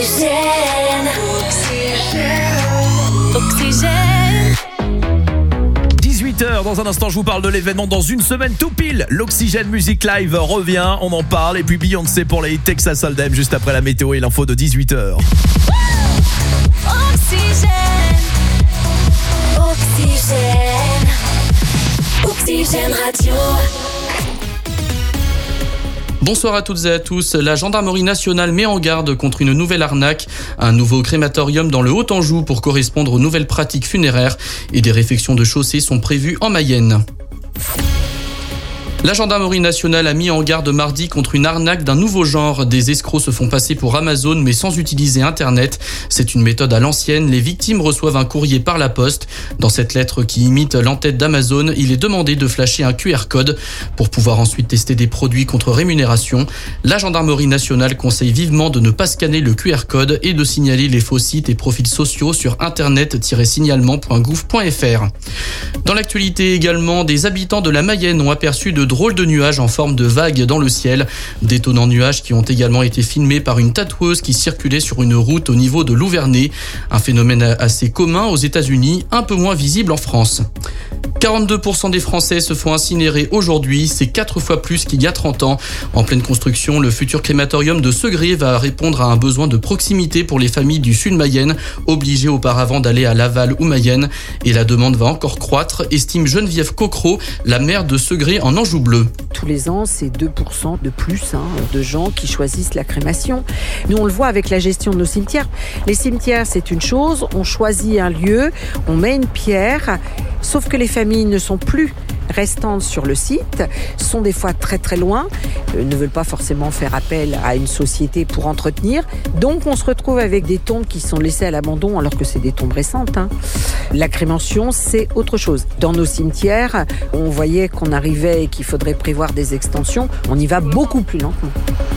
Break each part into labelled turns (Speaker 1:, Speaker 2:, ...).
Speaker 1: Oxygène.
Speaker 2: 18h, dans un instant je vous parle de l'événement dans une semaine tout pile. L'Oxygène Music Live revient, on en parle. Et puis Beyoncé pour les Texas Hold'em juste après la météo et l'info de 18h.
Speaker 1: Oxygène. Oxygène. Oxygène Radio.
Speaker 3: Bonsoir à toutes et à tous. La gendarmerie nationale met en garde contre une nouvelle arnaque. Un nouveau crématorium dans le Haut-Anjou pour correspondre aux nouvelles pratiques funéraires et des réfections de chaussée sont prévues en Mayenne. La gendarmerie nationale a mis en garde mardi contre une arnaque d'un nouveau genre. Des escrocs se font passer pour Amazon mais sans utiliser Internet. C'est une méthode à l'ancienne. Les victimes reçoivent un courrier par la poste. Dans cette lettre qui imite l'entête d'Amazon, il est demandé de flasher un QR code pour pouvoir ensuite tester des produits contre rémunération. La gendarmerie nationale conseille vivement de ne pas scanner le QR code et de signaler les faux sites et profils sociaux sur internet-signalement.gouv.fr. Dans l'actualité également, des habitants de la Mayenne ont aperçu de drôles de nuages en forme de vagues dans le ciel. D'étonnants nuages qui ont également été filmés par une tatoueuse qui circulait sur une route au niveau de Louvernay. Un phénomène assez commun aux États-Unis, un peu moins visible en France. 42% des Français se font incinérer aujourd'hui, c'est 4 fois plus qu'il y a 30 ans. En pleine construction, le futur crématorium de Segré va répondre à un besoin de proximité pour les familles du sud Mayenne, obligées auparavant d'aller à Laval ou Mayenne. Et la demande va encore croître, estime Geneviève Cocro, la maire de Segré en Anjou bleu.
Speaker 4: Tous les ans, c'est 2% de plus de gens qui choisissent la crémation. Nous, on le voit avec la gestion de nos cimetières. Les cimetières, c'est une chose, on choisit un lieu, on met une pierre, sauf que les familles ne sont plus restantes sur le site, sont des fois très très loin, ne veulent pas forcément faire appel à une société pour entretenir. Donc on se retrouve avec des tombes qui sont laissées à l'abandon alors que c'est des tombes récentes. La crémation, c'est autre chose. Dans nos cimetières, on voyait qu'on arrivait et qu'il faudrait prévoir des extensions. On y va beaucoup plus lentement.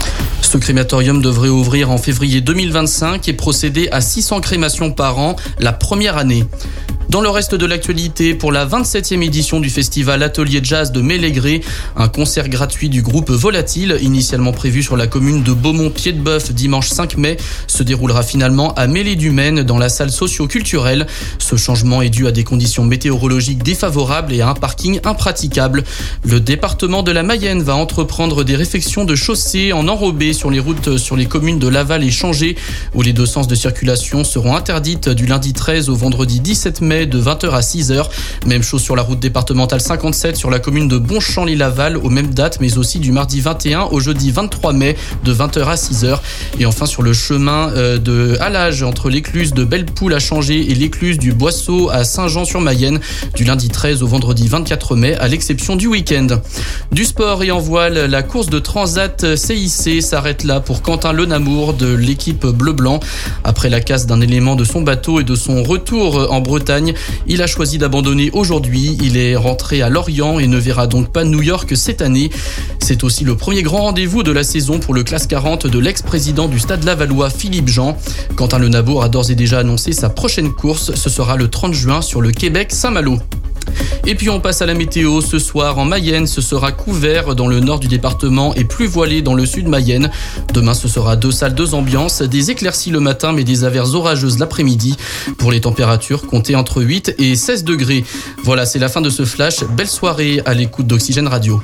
Speaker 3: Ce crématorium devrait ouvrir en février 2025 et procéder à 600 crémations par an la première année. Dans le reste de l'actualité, pour la 27e édition du festival Atelier Jazz de Mélégré, un concert gratuit du groupe Volatile, initialement prévu sur la commune de Beaumont-Pied-de-Bœuf dimanche 5 mai, se déroulera finalement à Mêlée-du-Maine dans la salle socio-culturelle. Ce changement est dû à des conditions météorologiques défavorables et à un parking impraticable. Le département de la Mayenne va entreprendre des réfections de chaussées en enrobé sur les routes sur les communes de Laval et Changé, où les deux sens de circulation seront interdites du lundi 13 au vendredi 17 mai de 20h à 6h. Même chose sur la route départementale 57 sur la commune de Bonchamp-les-Laval aux mêmes dates, mais aussi du mardi 21 au jeudi 23 mai de 20h à 6h. Et enfin sur le chemin de Halage entre l'écluse de Belle-Poule à Changé et l'écluse du Boisseau à Saint-Jean-sur-Mayenne du lundi 13 au vendredi 24 mai à l'exception du week-end. Du sport et en voile, la course de Transat CIC s'arrête là pour Quentin Lenamour de l'équipe bleu-blanc. Après la casse d'un élément de son bateau et de son retour en Bretagne, il a choisi d'abandonner aujourd'hui. Il est rentré à Lorient et ne verra donc pas New York cette année. C'est aussi le premier grand rendez-vous de la saison pour le classe 40 de l'ex-président du Stade Lavallois, Philippe Jean. Quentin Lenamour a d'ores et déjà annoncé sa prochaine course. Ce sera le 30 juin sur le Québec-Saint-Malo. Et puis on passe à la météo. Ce soir en Mayenne, ce sera couvert dans le nord du département et plus voilé dans le sud Mayenne. Demain, ce sera 2 salles, 2 ambiances, des éclaircies le matin mais des averses orageuses l'après-midi. Pour les températures, comptez entre 8 et 16 degrés. Voilà, c'est la fin de ce flash. Belle soirée à l'écoute d'Oxygène Radio.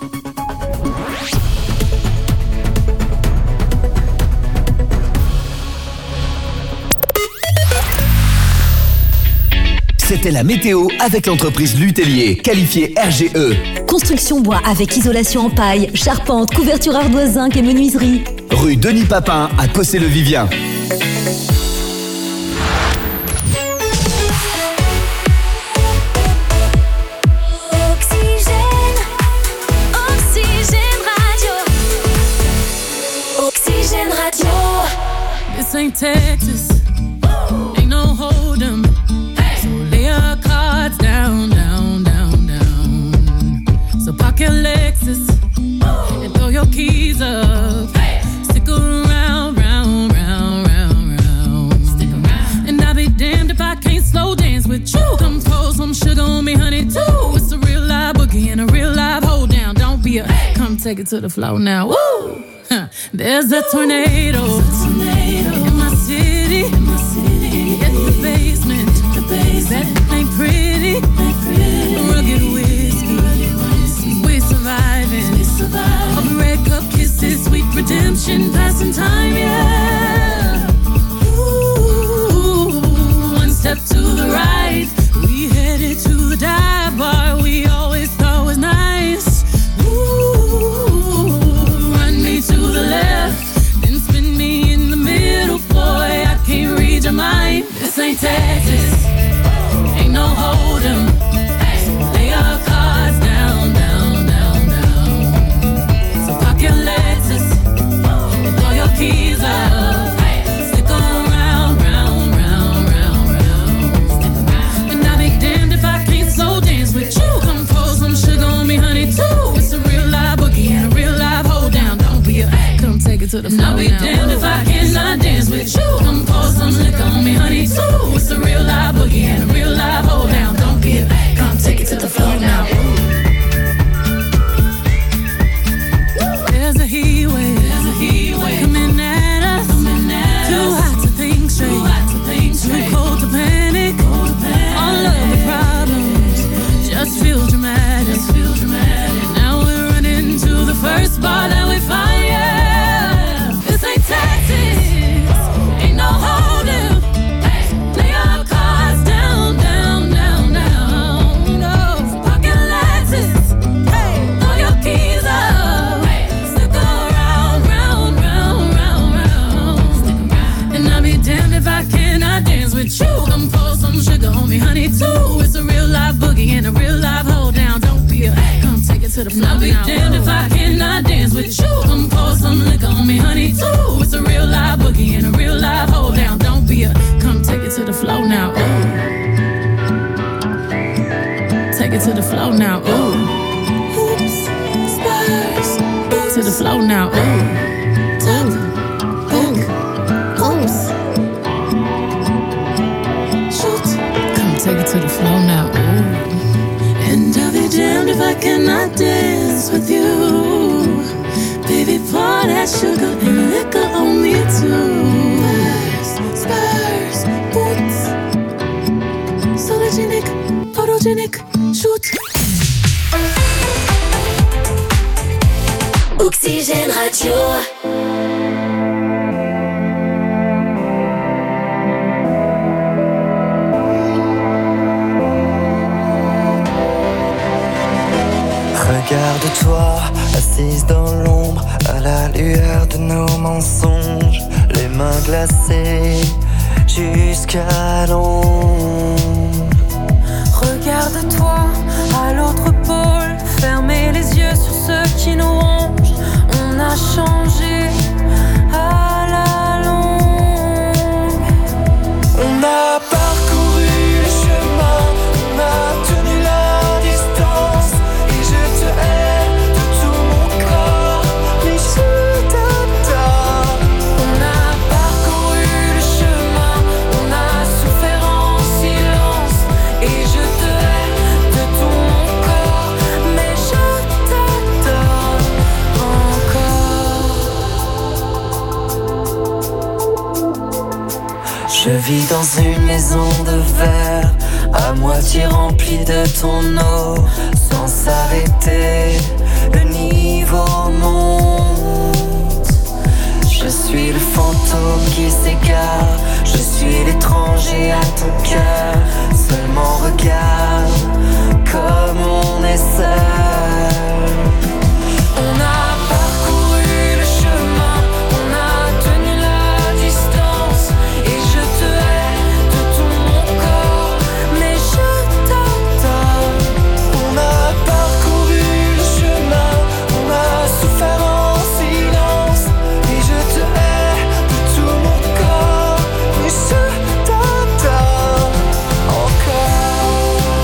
Speaker 5: C'était la météo avec l'entreprise Lutellier, qualifiée RGE.
Speaker 6: Construction bois avec isolation en paille, charpente, couverture ardoise zinc et menuiserie.
Speaker 5: Rue Denis Papin à Cossé-le-Vivien.
Speaker 7: This ain't Texas, ain't no hold 'em. So lay your cards down, down, down, down. So park your Lexus and throw your keys up. Stick around, round, round, round, round. Stick around. And I'll be damned if I can't slow dance with you. Come pour some sugar on me, honey, too. It's a real live boogie and a real live hold down. Don't be a come take it to the floor now. Woo! There's a tornado in my That ain't pretty. Rugged whiskey. We're surviving. Of red cup kisses, sweet redemption, passing time, yeah. Ooh, one step to the right. We headed to the dive bar we always thought was nice. Ooh, run me to the left, then spin me in the middle, boy. I can't read your mind. This ain't Texas, ain't no hold'em. Lay our cards down, down, down, down. So park your Lexus, throw your keys up. Stick around, round, round, round, round. And I'll be damned if I can't slow dance with you. Come pour some sugar on me, honey, too. It's a real live boogie and a real live hold down. Don't be a come take it to the floor. I'll be damned if I cannot dance with you. Come pour some liquor on me, honey, too. It's a real live boogie and a real live hold down. Don't be a come take it to the floor now. There's a heat wave coming at us. Too hot to think straight, too cold to panic. All of the problems just feel dramatic. Now we're running to the first bar that we find. Yeah, this ain't Texas, ain't no hold'em. Lay our cards down, down, down, down. No pocket Lexus, throw your keys up. Stick around, round, round, round, round. And I'll be damned if I cannot dance with you. Come pour some sugar on me, honey, too. It's a real live boogie and a real live hold down. Don't be a come take it to the floor. I'll be damned if I cannot dance with you. Come pour some liquor on me, honey, too. It's a real live boogie and a real live hold down. Don't be a come take it to the floor now. Ooh. Take it to the floor now. Ooh. Hoops, spurs, to the floor now. Ooh. Tuck, hook, hoops. Shoot. Come take it to the floor now. Ooh. And I'll be damned if I cannot dance with you. Baby, pour that sugar and liquor on me too. Spurs, boots. Sologenic, photogenic, shoot.
Speaker 1: Oxygène Radio.
Speaker 8: Regarde-toi, assise dans l'ombre, à la lueur de nos mensonges, les mains glacées jusqu'à l'ombre.
Speaker 9: Regarde-toi, à l'autre pôle, fermez les yeux sur ceux qui nous rongent. On a changé à la longue.
Speaker 8: On a parcouru le chemin, on a tenu la distance. Et je te hais de tout mon corps, mais je t'adore.
Speaker 9: On a parcouru le chemin, on a souffert en silence. Et je te hais de tout mon corps, mais je t'adore encore.
Speaker 8: Je vis dans une maison de verre, à moitié remplie de ton eau. Sans s'arrêter, le niveau monte. Je suis le fantôme qui s'égare, je suis l'étranger à ton cœur. Seulement regarde comme on est seul.
Speaker 9: On a parcouru le chemin, on a tenu la distance. Et je te hais de tout mon corps, mais je t'adore.
Speaker 8: On a parcouru le chemin, on a souffert en silence. Et je te hais de tout mon corps, mais je t'adore encore.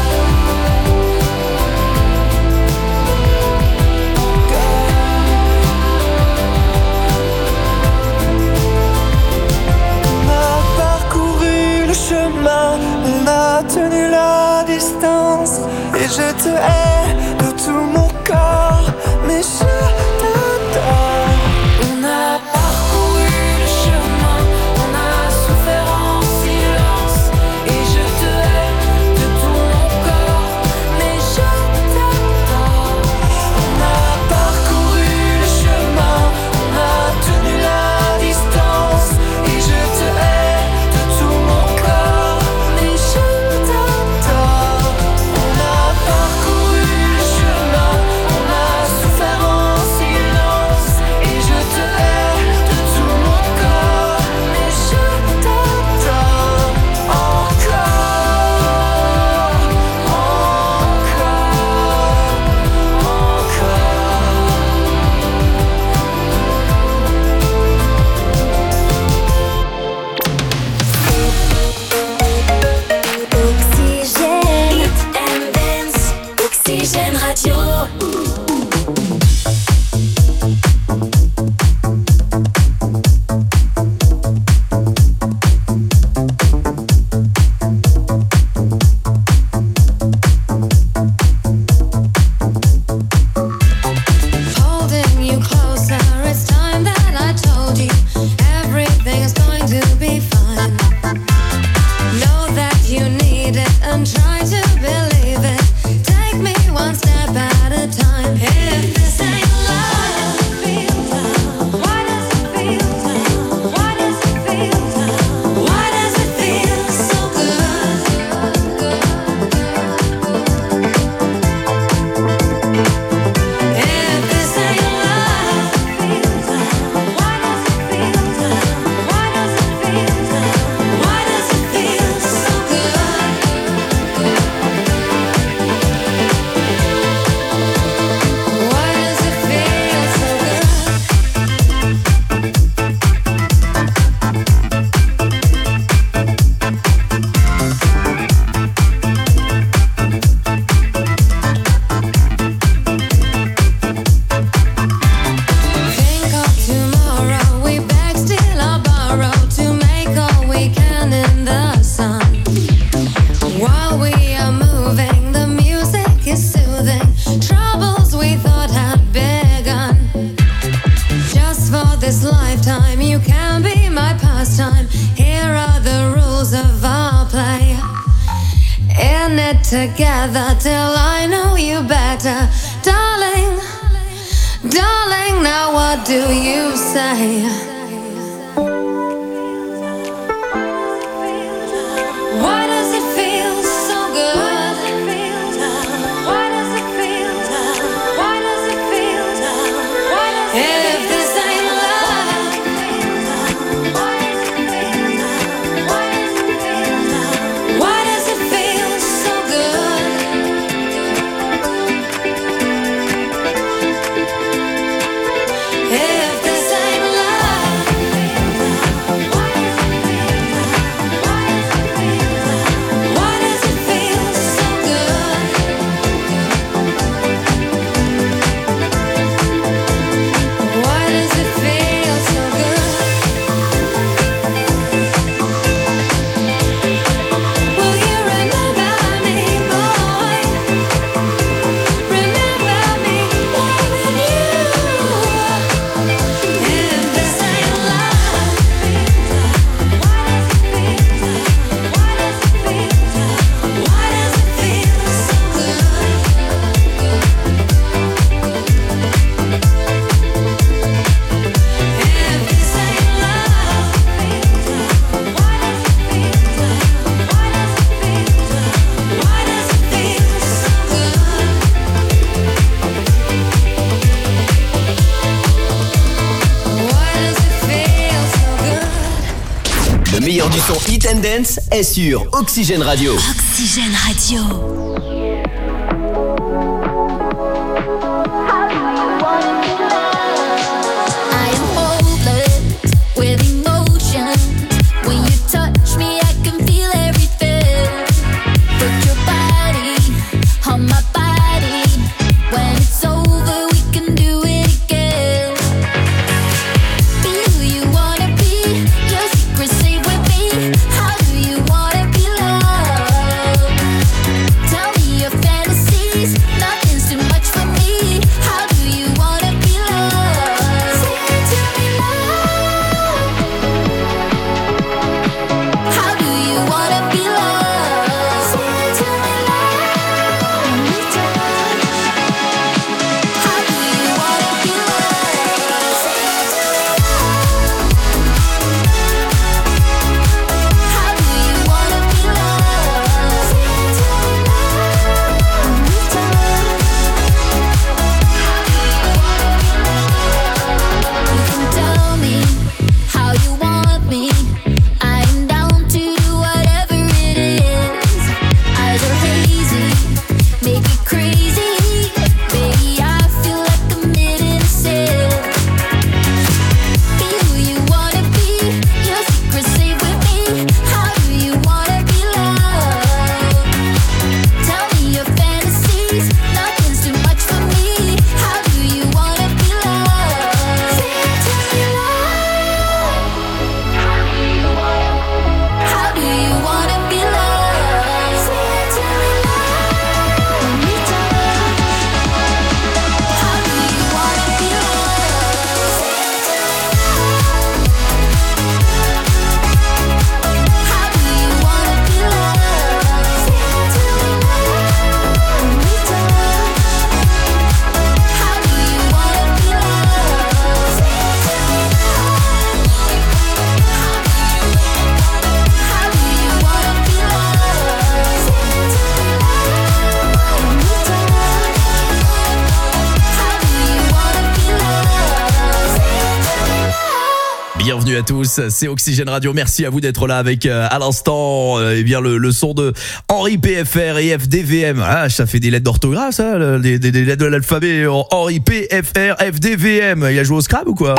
Speaker 9: time. You can be my pastime. Here are the rules of our play. In it together till I know you better. Darling, darling, now what do you say? Why does it feel so good? Why does it feel? Why does it feel? If this ain't love, why does it feel so good? If this ain't love, why does it feel so good? Why does it feel so good? Will you remember me, boy? Remember me loving you. If this ain't love, why does it feel so good? If this ain't love, why does it feel so good? Why does it feel so good?
Speaker 5: Le meilleur du son Hit and Dance est sur Oxygène Radio.
Speaker 6: Oxygène Radio.
Speaker 1: I am hopeless with emotion. When you touch me, I can feel everything. Put your body on my body. When it's over, we can do it again. Be who you wanna be. Your secret safe with me. How do you wanna be loved? Tell me your fantasies. Nothing's too much for me. How do you wanna be loved? Say it to me, love. How do you wanna be loved? Say it to me, love. How do you wanna be loved? Say it to me, love. How do you wanna be loved? Say it to me, love. You can tell me how you want me. I am down to do whatever it is. Eyes are hazy, make it crazy. Baby, I feel like I'm innocent. Be who you wanna be. Your secret safe with me. How do you wanna be loved? Tell me your fantasies. Nothing's too much for me. How do you wanna be loved? Say it to me, love. How do you wanna be loved? Say it to me, love. How do you wanna be loved? Say it to me, love. How do you wanna be loved? Say it to me, love. How do you wanna be loved? Say it to me, love. How do you wanna be loved? Say it to me, How do you wanna be loved? Say it to me,
Speaker 2: Bienvenue à tous, c'est Oxygène Radio. Merci à vous d'être là avec à l'instant eh bien le son de Henri PFR et FDVM. Ah, ça fait des lettres d'orthographe ça, des lettres de l'alphabet. Henri PFR FDVM. Il a joué au Scrabble ou quoi?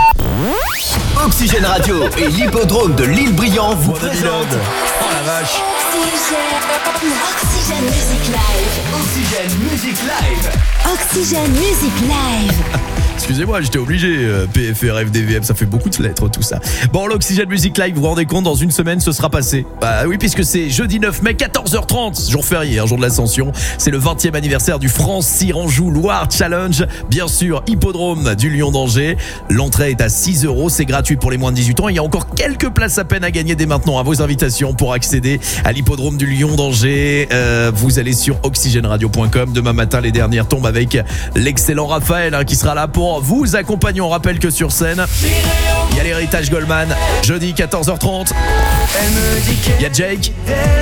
Speaker 5: Oxygène Radio et l'hippodrome de l'Île-Briand vous
Speaker 2: Bonne
Speaker 5: présentent
Speaker 2: Oh la vache.
Speaker 1: Oxygène.
Speaker 6: Oxygène Music Live.
Speaker 5: Oxygène Music Live.
Speaker 6: Oxygène Music Live.
Speaker 2: Excusez-moi, j'étais obligé. PFR, FDVM, ça fait beaucoup de lettres tout ça. Bon, l'Oxygène Music Live, vous vous rendez compte, dans une semaine, ce sera passé. Bah oui, puisque c'est jeudi 9 mai, 14h30, jour férié, jour de l'Ascension. C'est le 20e anniversaire du France-Anjou Loire Challenge. Bien sûr, hippodrome du Lion d'Angers. L'entrée est à 6 €, c'est gratuit pour les moins de 18 ans. Il y a encore quelques places à peine à gagner dès maintenant à vos invitations pour accéder à l'hippodrome du Lion d'Angers. Vous allez sur oxygenradio.com. Demain matin, les dernières tombent avec l'excellent Raphaël qui sera là pour vous accompagner. On rappelle que sur scène, il y a l'héritage Goldman, jeudi 14h30. Il y a Jake,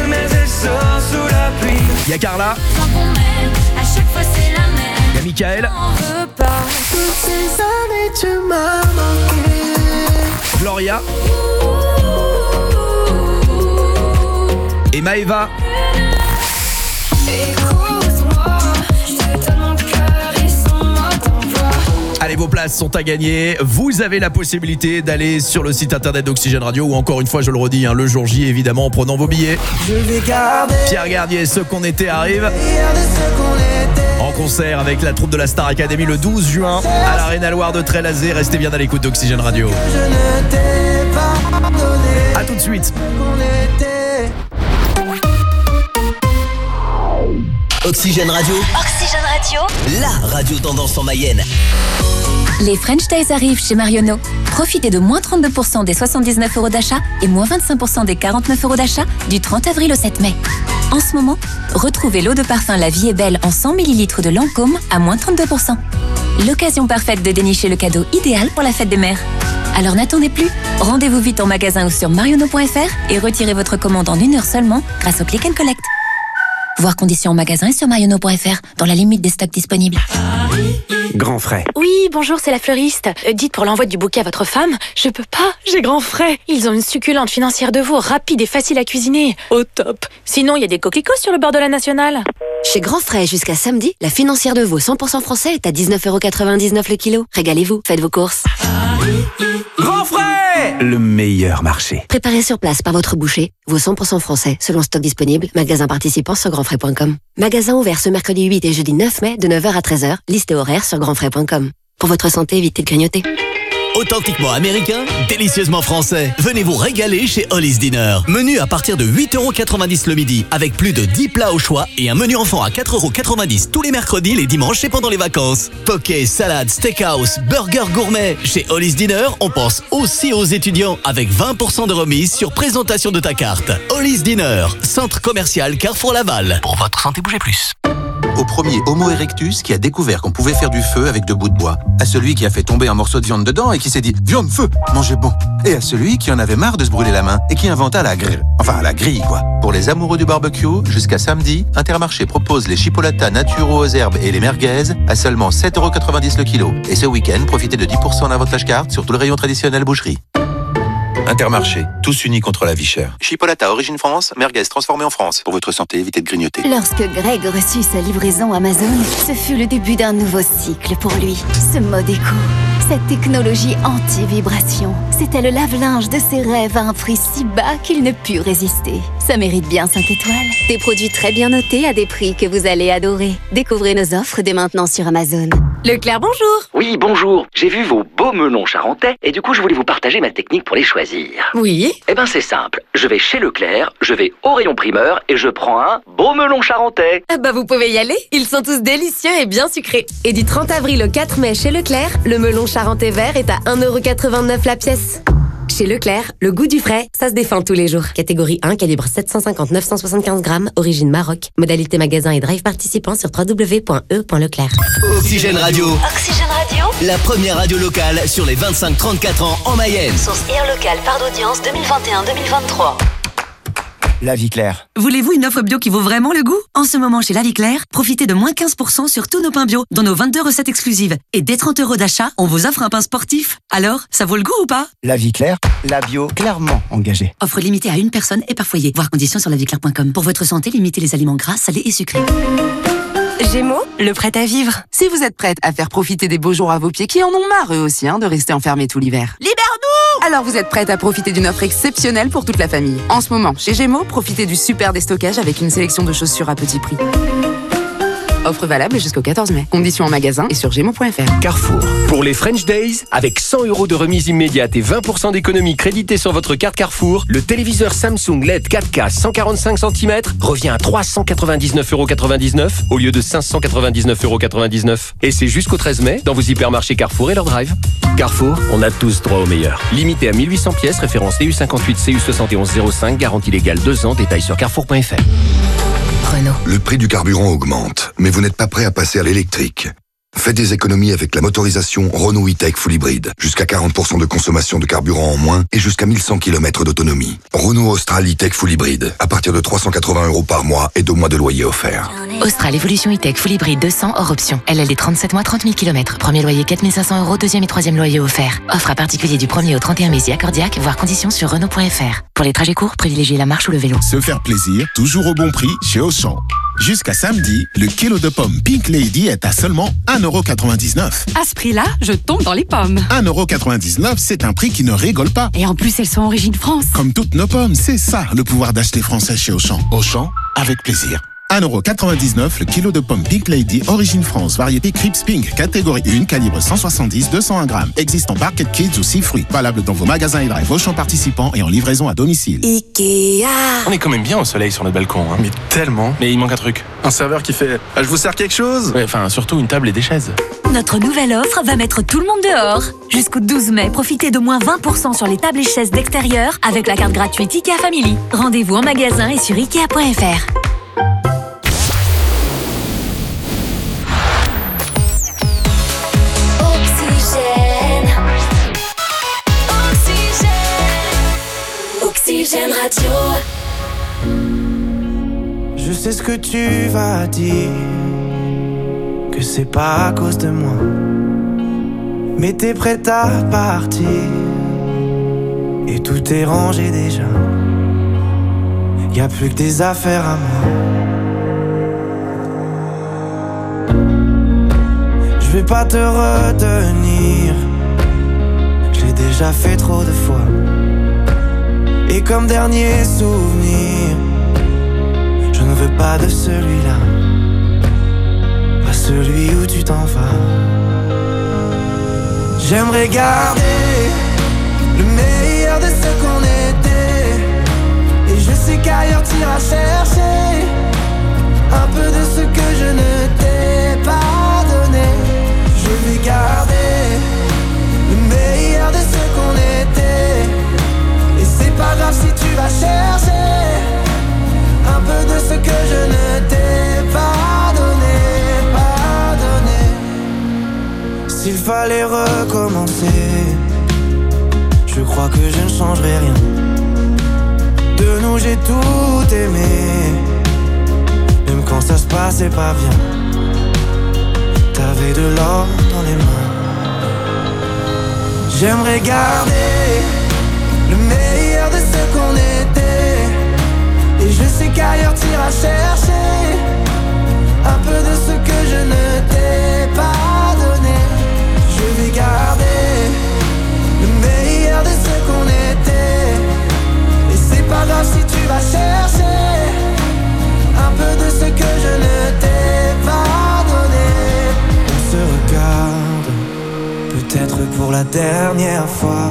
Speaker 2: il y a Carla, il y a Michael, Gloria et Maëva. Allez, vos places sont à gagner. Vous avez la possibilité d'aller sur le site internet d'Oxygène Radio ou encore une fois, je le redis, le jour J, évidemment, en prenant vos billets. Pierre Garnier, Ce qu'on était arrive en concert avec la troupe de la Star Academy le 12 juin à l'Arena Loire de Trélazé. Restez bien à l'écoute d'Oxygène Radio. A tout de suite.
Speaker 5: Oxygène Radio.
Speaker 6: Oxygène Radio.
Speaker 5: La radio tendance en Mayenne.
Speaker 10: Les French Days arrivent chez Marionneau. Profitez de moins 32% des 79 € d'achat et moins 25% des 49 € d'achat du 30 avril au 7 mai. En ce moment, retrouvez l'eau de parfum La Vie est Belle en 100 ml de Lancôme à moins 32%. L'occasion parfaite de dénicher le cadeau idéal pour la fête des mères. Alors n'attendez plus, rendez-vous vite en magasin ou sur marionneau.fr et retirez votre commande en 1 heure seulement grâce au Click and Collect. Voir conditions en magasin et sur marionneau.fr dans la limite des stocks disponibles.
Speaker 11: Grand frais.
Speaker 12: Oui, bonjour, c'est la fleuriste. Dites pour l'envoi du bouquet à votre femme, je peux pas, j'ai grand frais. Ils ont une succulente financière de veau, rapide et facile à cuisiner. Au top. Sinon, il y a des coquelicots sur le bord de la nationale.
Speaker 13: Chez Grand Frais, jusqu'à samedi, la financière de veau 100% français est à 19,99 € le kilo. Régalez-vous, faites vos courses.
Speaker 11: Grand frais, le meilleur marché.
Speaker 13: Préparé sur place par votre boucher, veau 100% français, selon stock disponible, magasin participant sur grandfrais.com. Magasin ouvert ce mercredi 8 et jeudi 9 mai de 9h à 13h, liste et horaire sur grandfrais.com. Pour votre santé, évitez de grignoter.
Speaker 5: Authentiquement américain, délicieusement français. Venez vous régaler chez Holly's Dinner. Menu à partir de 8,90 € le midi, avec plus de 10 plats au choix et un menu enfant à 4,90 € tous les mercredis, les dimanches et pendant les vacances. Poké, salade, steakhouse, burger gourmet. Chez Holly's Dinner, on pense aussi aux étudiants avec 20% de remise sur présentation de ta carte. Holly's Dinner, centre commercial Carrefour Laval. Pour votre santé, bougez plus.
Speaker 14: Au premier Homo erectus qui a découvert qu'on pouvait faire du feu avec 2 bouts de bois. À celui qui a fait tomber un morceau de viande dedans et qui s'est dit « Viande, feu, mangez bon !» Et à celui qui en avait marre de se brûler la main et qui inventa la grille. Enfin, la grille, quoi. Pour les amoureux du barbecue, jusqu'à samedi, Intermarché propose les chipolatas naturaux aux herbes et les merguez à seulement 7,90 € le kilo. Et ce week-end, profitez de 10% d'avantage carte sur tout le rayon traditionnel boucherie. Intermarché, tous unis contre la vie chère. Chipolata origine France, merguez transformée en France. Pour votre santé, évitez de grignoter.
Speaker 6: Lorsque Greg reçut sa livraison Amazon, ce fut le début d'un nouveau cycle pour lui. Ce mode éco, cette technologie anti-vibration, c'était le lave-linge de ses rêves à un prix si bas qu'il ne put résister. Ça mérite bien 5 étoiles. Des produits très bien notés à des prix que vous allez adorer. Découvrez nos offres dès maintenant sur Amazon.
Speaker 12: Leclerc, bonjour.
Speaker 15: Oui, bonjour. J'ai vu vos beaux melons charentais et du coup, je voulais vous partager ma technique pour les choisir.
Speaker 12: Oui.
Speaker 15: Eh ben, c'est simple. Je vais chez Leclerc, je vais au rayon primeur et je prends un beau melon charentais.
Speaker 12: Ah bah, vous pouvez y aller. Ils sont tous délicieux et bien sucrés. Et du 30 avril au 4 mai chez Leclerc, le melon charentais vert est à 1,89 € la pièce. Chez Leclerc, le goût du frais, ça se défend tous les jours. Catégorie 1, calibre 750-975 grammes, origine Maroc. Modalité magasin et drive participant sur www.e.leclerc.
Speaker 5: Oxygène Radio.
Speaker 6: Oxygène Radio.
Speaker 5: La première radio locale sur les 25-34 ans en Mayenne.
Speaker 6: Source Air Local, part d'audience 2021-2023.
Speaker 11: La Vie Claire.
Speaker 16: Voulez-vous une offre bio qui vaut vraiment le goût? En ce moment, chez La Vie Claire, profitez de moins 15% sur tous nos pains bio, dans nos 22 recettes exclusives. Et dès 30 € d'achat, on vous offre un pain sportif. Alors, ça vaut le goût ou pas?
Speaker 11: La Vie Claire, la bio clairement engagée.
Speaker 16: Offre limitée à une personne et par foyer. Voir conditions sur laviclaire.com. Pour votre santé, limitez les aliments gras, salés et sucrés.
Speaker 17: Gémeaux, le prêt à vivre. Si vous êtes prête à faire profiter des beaux jours à vos pieds, qui en ont marre eux aussi de rester enfermés tout l'hiver.
Speaker 18: Libère-nous! Alors vous êtes prête à profiter d'une offre exceptionnelle pour toute la famille. En ce moment, chez Gémeaux, profitez du super déstockage avec une sélection de chaussures à petit prix. Offre valable jusqu'au 14 mai. Conditions en magasin et sur gémeaux.fr.
Speaker 19: Carrefour. Pour les French Days, avec 100 € de remise immédiate et 20% d'économie créditée sur votre carte Carrefour, le téléviseur Samsung LED 4K 145 cm revient à 399,99 € au lieu de 599,99 €. Et c'est jusqu'au 13 mai dans vos hypermarchés Carrefour et leur drive. Carrefour, on a tous droit au meilleur. Limité à 1800 pièces, référence EU58 CU7105, garantie légale 2 ans, détails sur carrefour.fr.
Speaker 20: Renault. Le prix du carburant augmente, mais vous n'êtes pas prêt à passer à l'électrique. Faites des économies avec la motorisation Renault E-Tech Full Hybrid. Jusqu'à 40% de consommation de carburant en moins et jusqu'à 1100 km d'autonomie. Renault Austral E-Tech Full Hybrid. À partir de 380 € par mois et 2 mois de loyer offerts.
Speaker 21: Austral Evolution E-Tech Full Hybrid 200 hors option. LLD 37 mois, 30 000 km. Premier loyer 4 500 €, deuxième et troisième loyer offert. Offre à particulier du 1er au 31 mai accordiaque, voire conditions sur Renault.fr. Pour les trajets courts, privilégiez la marche ou le vélo.
Speaker 22: Se faire plaisir, toujours au bon prix chez Auchan. Jusqu'à samedi, le kilo de pommes Pink Lady est à seulement 1,99 €.
Speaker 23: À ce prix-là, je tombe dans les pommes.
Speaker 22: 1,99 €, c'est un prix qui ne rigole pas.
Speaker 23: Et en plus, elles sont origine France.
Speaker 22: Comme toutes nos pommes, c'est ça le pouvoir d'acheter français chez Auchan. Auchan, avec plaisir. 1,99 € le kilo de pommes Pink Lady, origine France, variété Crips Pink, catégorie 1, calibre 170-201 grammes. Existe en Barquette Kids ou 6 fruits. Valable dans vos magasins et drive Auchan participants et en livraison à domicile.
Speaker 24: Ikea. On est quand même bien au soleil sur notre balcon, hein. Mais tellement. Mais il manque un truc. Un serveur qui fait « Je vous sers quelque chose ?» Ouais, enfin, surtout une table et des chaises.
Speaker 25: Notre nouvelle offre va mettre tout le monde dehors. Jusqu'au 12 mai, profitez de moins 20% sur les tables et chaises d'extérieur avec la carte gratuite Ikea Family. Rendez-vous en magasin et sur Ikea.fr.
Speaker 1: Oxygène Radio.
Speaker 26: Je sais ce que tu vas dire, que c'est pas à cause de moi, mais t'es prête à partir et tout est rangé déjà. Y'a plus que des affaires à moi. Je vais pas te retenir, je l'ai déjà fait trop de fois. Et comme dernier souvenir, je ne veux pas de celui-là, pas celui où tu t'en vas. J'aimerais garder le meilleur de ce qu'on était, et je sais qu'ailleurs t'iras chercher un peu de ce que je ne t'ai pas donné. Je vais garder le meilleur de ce qu'on était, et c'est pas grave si tu vas chercher un peu de ce que je ne t'ai pas donné, pas donné. S'il fallait recommencer, je crois que je ne changerai rien. De nous j'ai tout aimé, même quand ça se passait pas bien. T'avais de l'or dans les mains. J'aimerais garder le meilleur de ce qu'on était, et je sais qu'ailleurs t'iras chercher un peu de ce que je ne t'ai pas donné. Je vais garder le meilleur de ce qu'on était, et c'est pas grave si tu vas chercher un peu de ce que je ne t'ai pas donné. On se regarde, peut-être pour la dernière fois,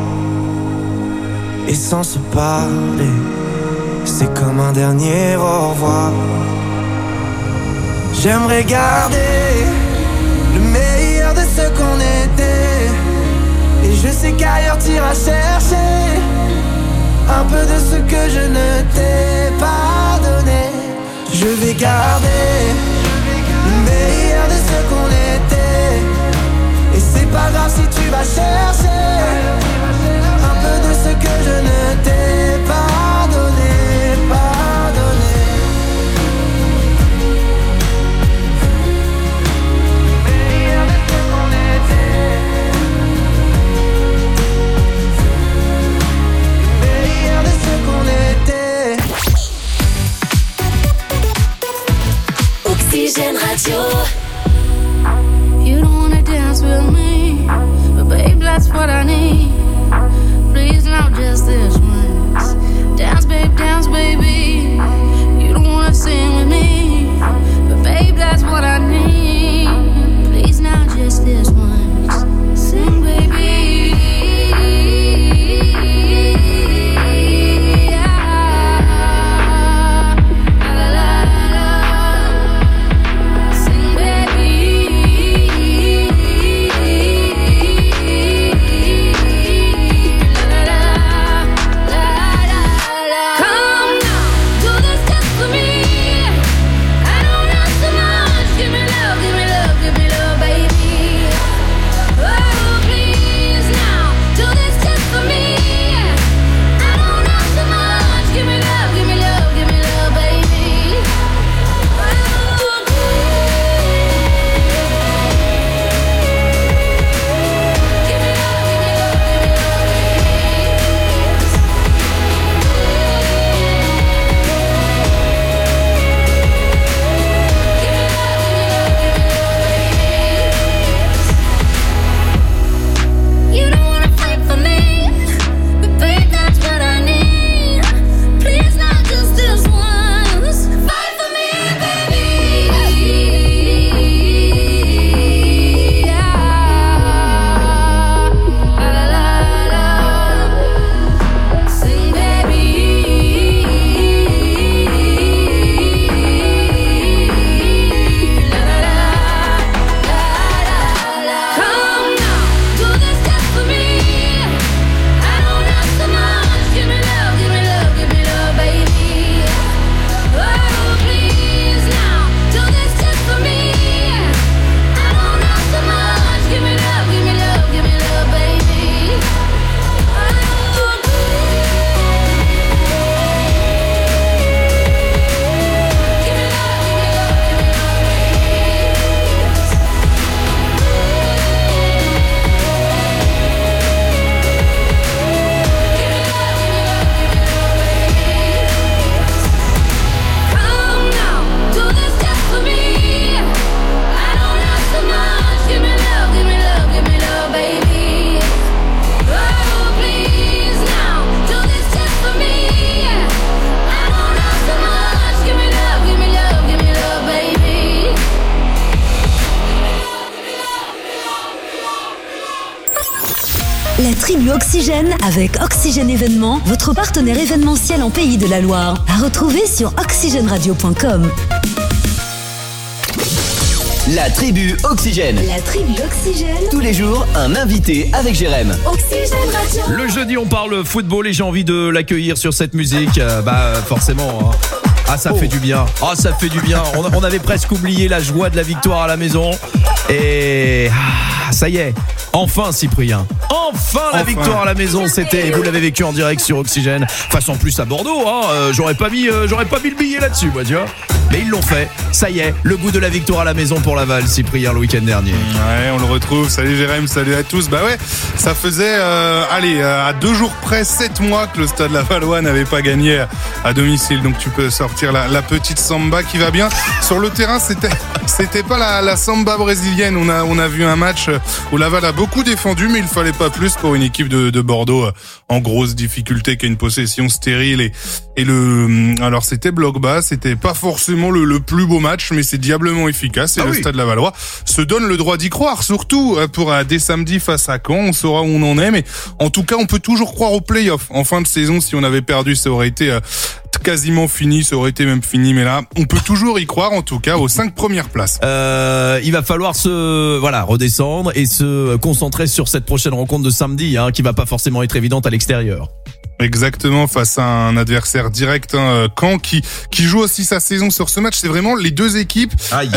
Speaker 26: et sans se parler, c'est comme un dernier au revoir. J'aimerais garder le meilleur de ce qu'on était, et je sais qu'ailleurs t'iras chercher un peu de ce que je ne t'ai pas donné. Je vais garder le meilleur de ce qu'on était, et c'est pas grave si tu vas chercher un peu de ce que je ne t'ai pas donné, pas donné. Le meilleur de ce qu'on était, le meilleur de ce qu'on était.
Speaker 1: Oxygène Radio.
Speaker 7: You don't wanna dance with me, but
Speaker 25: La tribu Oxygène avec Oxygène Événements, votre partenaire événementiel en Pays de la Loire. À retrouver sur oxygèneradio.com.
Speaker 5: La tribu Oxygène.
Speaker 25: La tribu Oxygène.
Speaker 5: Tous les jours, un invité avec Jérém.
Speaker 25: Oxygène Radio.
Speaker 2: Le jeudi, on parle football et j'ai envie de l'accueillir sur cette musique. Forcément. Ah, ça fait du bien. Ah, ça fait du bien. On avait presque oublié la joie de la victoire à la maison. Et ça y est. Enfin, Cyprien. Enfin la victoire à la maison. C'était, vous l'avez vécu en direct sur Oxygène. Face en plus à Bordeaux. J'aurais pas mis le billet là-dessus, moi, tu vois. Mais ils l'ont fait. Ça y est, le goût de la victoire à la maison pour Laval, Cyprien, le week-end dernier.
Speaker 3: Ouais, on le retrouve. Salut Jérém, salut à tous. Bah ouais, ça faisait, à 2 jours près, 7 mois que le Stade Lavallois n'avait pas gagné à domicile. Donc tu peux sortir la petite samba qui va bien. Sur le terrain, c'était pas la samba brésilienne. On a vu un match où Laval a beaucoup défendu, mais il fallait pas plus pour une équipe de Bordeaux en grosse difficulté, qui a une possession stérile alors c'était bloc bas, c'était pas forcément le plus beau match, mais c'est diablement efficace et le Stade Lavallois se donne le droit d'y croire, surtout pour dès samedi face à Caen. On saura où on en est, mais en tout cas on peut toujours croire aux play-offs. En fin de saison, si on avait perdu, ça aurait été quasiment fini, ça aurait été même fini, mais là on peut toujours y croire, en tout cas aux 5 premières places.
Speaker 2: Il va falloir redescendre et se concentrer sur cette prochaine rencontre de samedi, qui va pas forcément être évidente à l'extérieur.
Speaker 3: Exactement, face à un adversaire direct, Caen, qui joue aussi sa saison sur ce match. C'est vraiment les deux équipes.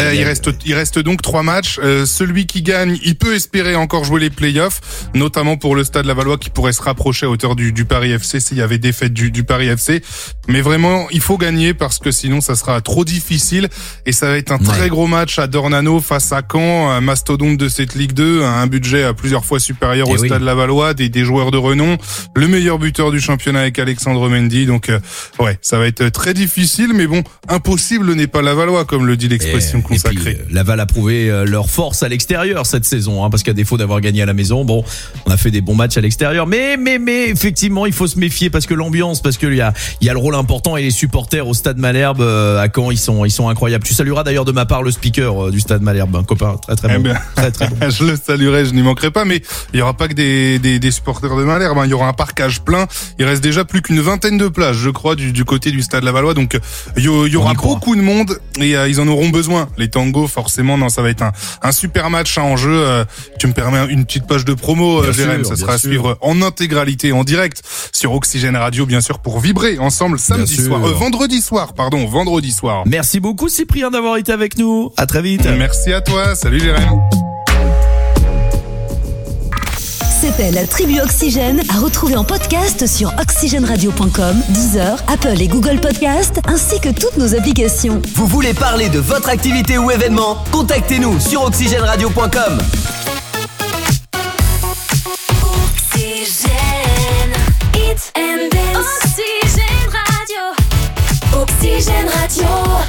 Speaker 3: Il reste donc 3 matchs. Celui qui gagne, il peut espérer encore jouer les playoffs, notamment pour le Stade Lavallois qui pourrait se rapprocher à hauteur du Paris FC s'il y avait défaite du Paris FC. Mais vraiment, il faut gagner parce que sinon ça sera trop difficile et ça va être un très gros match à Dornano face à Caen, un mastodonte de cette Ligue 2, un budget à plusieurs fois supérieur au Stade Lavallois, des joueurs de renom, le meilleur buteur du championnat avec Alexandre Mendy, donc ça va être très difficile, mais bon, impossible n'est pas Lavallois, comme le dit l'expression consacrée.
Speaker 2: Et puis, Laval a prouvé leur force à l'extérieur cette saison, parce qu'à défaut d'avoir gagné à la maison, on a fait des bons matchs à l'extérieur, mais effectivement il faut se méfier parce que l'ambiance, parce qu'il y a le rôle important et les supporters au Stade Malherbe à Caen, ils sont incroyables. Tu salueras d'ailleurs de ma part le speaker du Stade Malherbe, un copain très très bon. Très bon.
Speaker 3: Je le saluerai, je n'y manquerai pas, mais il y aura pas que des supporters de Malherbe, il y aura un parcage plein. Il reste déjà plus qu'une vingtaine de places, je crois, du côté du Stade Lavallois, donc il y aura beaucoup de monde et ils en auront besoin. Les tangos, forcément, ça va être un super match en jeu. Tu me permets une petite page de promo, Jérém, ça sera à suivre en intégralité, en direct sur Oxygène Radio, bien sûr, pour vibrer ensemble vendredi soir.
Speaker 2: Merci beaucoup Cyprien d'avoir été avec nous. À très vite.
Speaker 3: Merci à toi. Salut Jérém.
Speaker 25: C'était la tribu Oxygène, à retrouver en podcast sur oxygèneradio.com, Deezer, Apple et Google Podcast, ainsi que toutes nos applications.
Speaker 5: Vous voulez parler de votre activité ou événement? Contactez-nous sur oxygèneradio.com.
Speaker 1: Oxygène, it's and dance. Oxygène Radio. Oxygène Radio.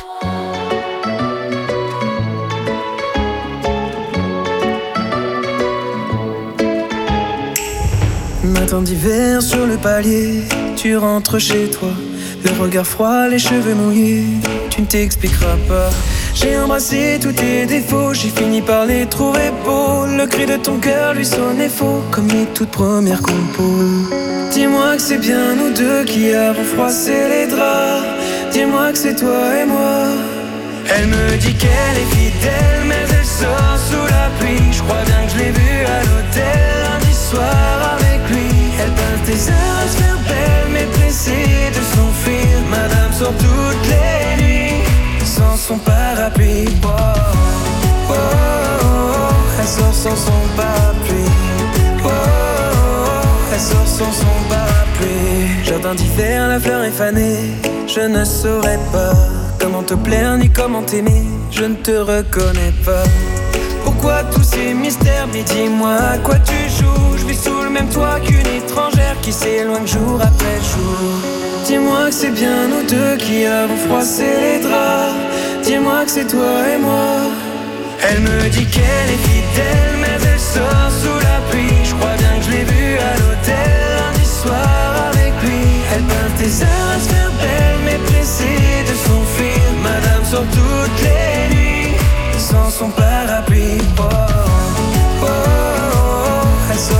Speaker 26: Matin d'hiver sur le palier, tu rentres chez toi, le regard froid, les cheveux mouillés, tu ne t'expliqueras pas. J'ai embrassé tous tes défauts, j'ai fini par les trouver beaux. Le cri de ton cœur lui sonnait faux, comme les toutes premières compos. Dis-moi que c'est bien nous deux qui avons froissé les draps. Dis-moi que c'est toi et moi. Elle me dit qu'elle est fidèle, mais elle sort sous la pluie. Je crois bien que je l'ai vue à l'hôtel lundi soir avec lui. Elle passe des heures à se faire belle, mais pressée de s'enfuir. Madame sort toutes les nuits sans son parapluie. Oh, oh, oh, oh. Elle sort sans son parapluie. Oh, oh, oh. Elle sort sans son parapluie. Jardin d'hiver, la fleur est fanée. Je ne saurais pas comment te plaire ni comment t'aimer. Je ne te reconnais pas. Pourquoi tous ces mystères? Mais dis-moi à quoi tu joues. Je vis sous le même toit qu'une étrangère qui s'éloigne jour après jour. Dis-moi que c'est bien nous deux qui avons froissé les draps. Dis-moi que c'est toi et moi. Elle me dit qu'elle est fidèle, mais elle sort sous la pluie. Je crois bien que je l'ai vue à l'hôtel lundi soir avec lui. Elle passe des heures à se faire belle, mais pressée de s'enfuir. Madame sort toutes les nuits sans son parapluie. Oh, oh, oh, oh. Elle sort sans son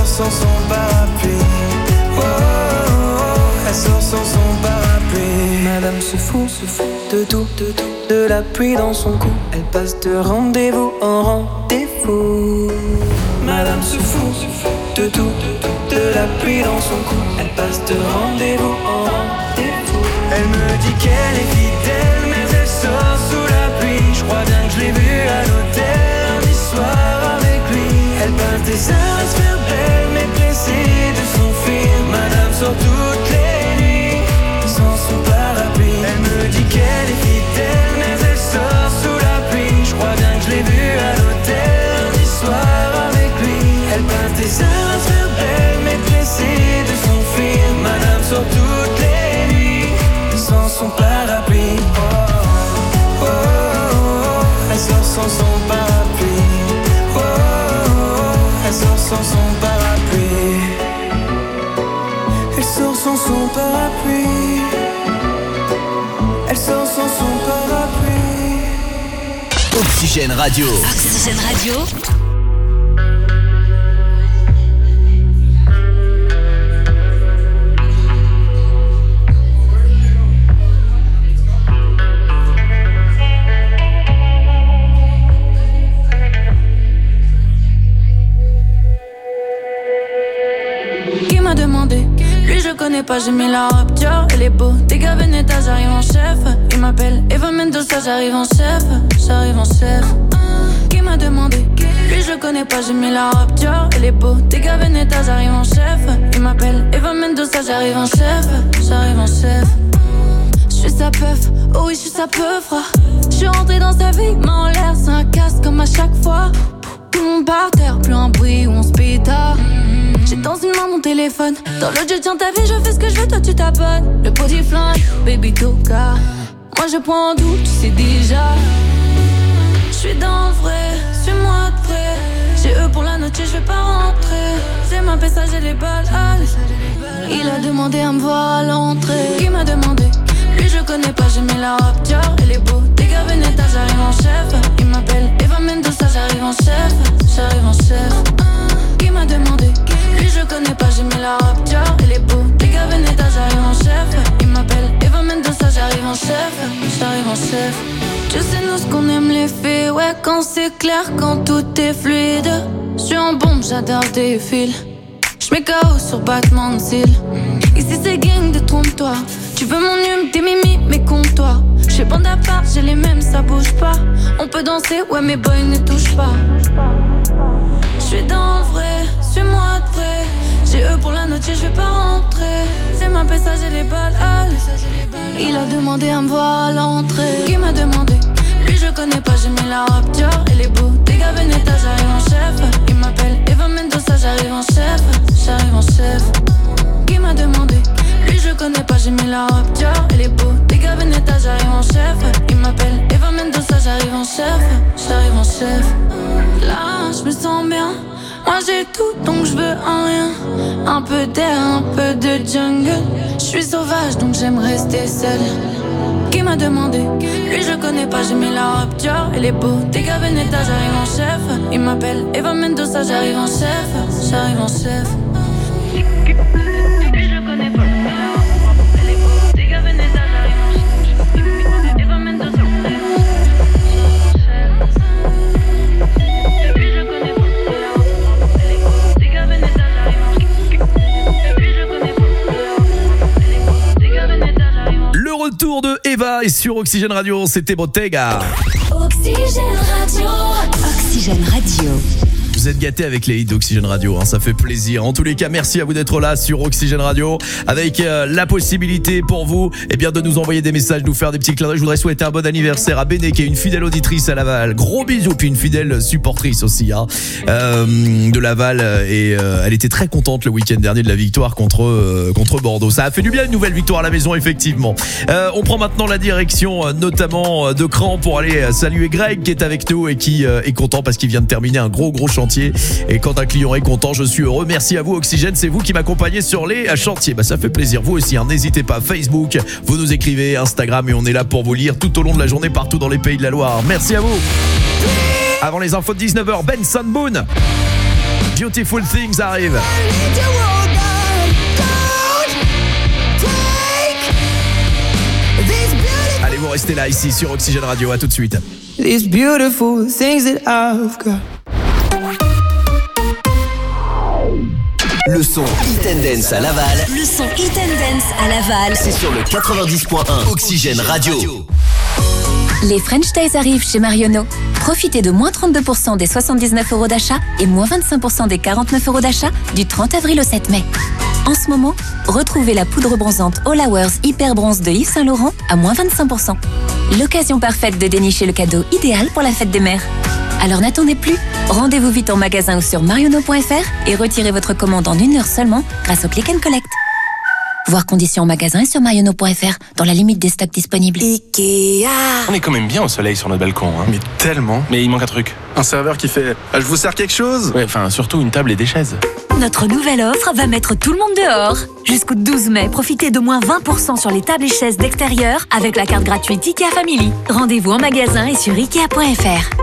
Speaker 26: son parapluie. Oh, oh, oh, elle sort sans son parapluie. Madame se fout de tout, de la pluie dans son cou. Elle passe de rendez-vous en rendez-vous. Madame se fout de tout, de la pluie dans son cou. Elle passe de rendez-vous en rendez-vous. Elle me dit qu'elle est fidèle, mais elle sort sous la pluie. Je crois bien que je l'ai vue à l'hôtel lundi soir avec lui. Elle passe des heures à se faire belle, mais pressée de s'enfuir. Madame sort toutes les nuits sans son parapluie. Elle me dit qu'elle est fidèle, mais elle sort sous la pluie. Je crois bien que je l'ai vue à l'hôtel lundi soir avec lui. Elle passe des heures à se faire belle, mais pressée de s'enfuir. Madame sort toutes les nuits sans son parapluie. Oh, oh, oh, oh. Elle sort sans son parapluie. Oh, oh, oh. Elle sort sans son parapluie. Elle sort sans son parapluie. Elle sort sans son parapluie.
Speaker 5: Oxygène Radio.
Speaker 25: Oxygène Radio.
Speaker 7: Je connais pas, j'ai mis la rupture. Elle est beau, dégâts Veneta, j'arrive en chef. Il m'appelle Eva Mendoza, j'arrive en chef. J'arrive en chef. Qui m'a demandé? Lui je connais pas, j'ai mis la rupture. Elle est beau, dégâts Veneta, j'arrive en chef. Il m'appelle Eva Mendoza, j'arrive en chef. J'arrive en chef. J'suis sa peuf, oh oui j'suis sa peuf. J'suis rentré dans sa vie, main en l'air, c'est un casse comme à chaque fois. Tout le monde par terre, plus un bruit où on se pétard. J'ai dans une main mon téléphone. Dans l'autre je tiens ta vie, je fais ce que je veux, toi tu t'abonnes. Le body flingue, baby toka. Moi je prends en doute, tu sais déjà. J'suis dans le vrai, suis-moi de près. J'ai eux pour la note, je vais pas rentrer. C'est ma message et les balles. Il a demandé à me voir à l'entrée. Qui m'a demandé? Lui je connais pas, j'ai mis la rupture. Elle est beau, dégâts Veneta, j'arrive en chef. Il m'appelle Eva Mendoza, j'arrive en chef. J'arrive en chef. Qui m'a demandé? Lui je connais pas, j'ai mis la rupture. Elle est beau, dégâts Veneta, j'arrive en chef. Il m'appelle Eva Mendoza, j'arrive en chef. J'arrive en chef. Tu sais nous ce qu'on aime les faits. Ouais quand c'est clair, quand tout est fluide. J'suis en bombe, j'adore tes fils. J'mets KO sur battement de cils. Ici c'est gang, détrompe-toi. Tu veux mon hume, tes mimi, mais compte-toi. J'fais bande à part, j'ai les mêmes, ça bouge pas. On peut danser, ouais mes boys ne touchent pas. J'suis dans le vrai, suis-moi de près. J'ai eux pour la note, je vais pas rentrer. C'est ma message et les balles. Il a demandé à me voir à l'entrée. Qui m'a demandé? Lui je connais pas, j'ai mis la rupture. Elle est beau, dégâts Veneta, j'arrive en chef. Il m'appelle Eva Mendoza, j'arrive en chef. J'arrive en chef. Qui m'a demandé? Lui je connais pas, j'ai mis la rupture. Elle est beau, dégâts Veneta, j'arrive en chef. Il m'appelle Eva Mendoza, j'arrive en chef. J'arrive en chef. Là je me sens bien. Moi j'ai tout donc je veux un rien. Un peu d'air, un peu de jungle. Je suis sauvage donc j'aime rester seule. Qui m'a demandé? Lui je connais pas, j'ai mis la rupture. Elle est beau, dégâts Veneta, j'arrive en chef. Il m'appelle Eva Mendoza, j'arrive en chef. J'arrive en chef. Lui je connais pas, elle est beau, dégâts Veneta, j'arrive en chef. Eva Mendoza, j'arrive en chef. Lui je connais pas, elle est beau, dégâts Veneta, j'arrive en chef. Lui je connais pas, elle est beau, dégâts Veneta, j'arrive en chef.
Speaker 2: Le retour de Eva est sur Oxygène Radio, c'était Bottega.
Speaker 1: Oxygène Radio.
Speaker 25: Oxygène Radio.
Speaker 2: Vous êtes gâtés avec les hits d'Oxygène Radio, hein, ça fait plaisir. En tous les cas, merci à vous d'être là sur Oxygène Radio avec la possibilité pour vous de nous envoyer des messages, nous faire des petits clins d'œil. Je voudrais souhaiter un bon anniversaire à Béné qui est une fidèle auditrice à Laval. Gros bisous, puis une fidèle supportrice aussi de Laval et elle était très contente le week-end dernier de la victoire contre Bordeaux. Ça a fait du bien, une nouvelle victoire à la maison effectivement. On prend maintenant la direction notamment de Cran pour aller saluer Greg qui est avec nous et qui est content parce qu'il vient de terminer un gros chantier. Et quand un client est content, je suis heureux. Merci à vous Oxygène, c'est vous qui m'accompagnez sur les chantiers. Ça fait plaisir, vous aussi, n'hésitez pas. Facebook, vous nous écrivez, Instagram et on est là pour vous lire tout au long de la journée partout dans les pays de la Loire. Merci à vous. Avant les infos de 19h, Benson Boone. Beautiful Things arrive. Allez, vous restez là ici sur Oxygène Radio. À tout de suite.
Speaker 26: These beautiful things that I've got.
Speaker 5: Le son Hit and Dance à Laval.
Speaker 25: Le son Hit and Dance à Laval.
Speaker 5: C'est sur le 90.1 Oxygène Radio.
Speaker 25: Les French Days arrivent chez Marionneau. Profitez de moins 32% des 79 € d'achat et moins 25% des 49 € d'achat du 30 avril au 7 mai. En ce moment, retrouvez la poudre bronzante All Hours Hyper Bronze de Yves Saint Laurent à moins 25%. L'occasion parfaite de dénicher le cadeau idéal pour la fête des mères. Alors n'attendez plus, rendez-vous vite en magasin ou sur marionneau.fr et retirez votre commande en 1 heure seulement grâce au Click and Collect. Voir conditions en magasin et sur marionneau.fr dans la limite des stocks disponibles.
Speaker 17: Ikea.
Speaker 24: On est quand même bien au soleil sur notre balcon, hein. Mais tellement. Mais il manque un truc. Un serveur qui fait « Je vous sers quelque chose ?» Ouais, enfin, surtout une table et des chaises.
Speaker 25: Notre nouvelle offre va mettre tout le monde dehors. Jusqu'au 12 mai, profitez de moins 20% sur les tables et chaises d'extérieur avec la carte gratuite IKEA Family. Rendez-vous en magasin et sur ikea.fr.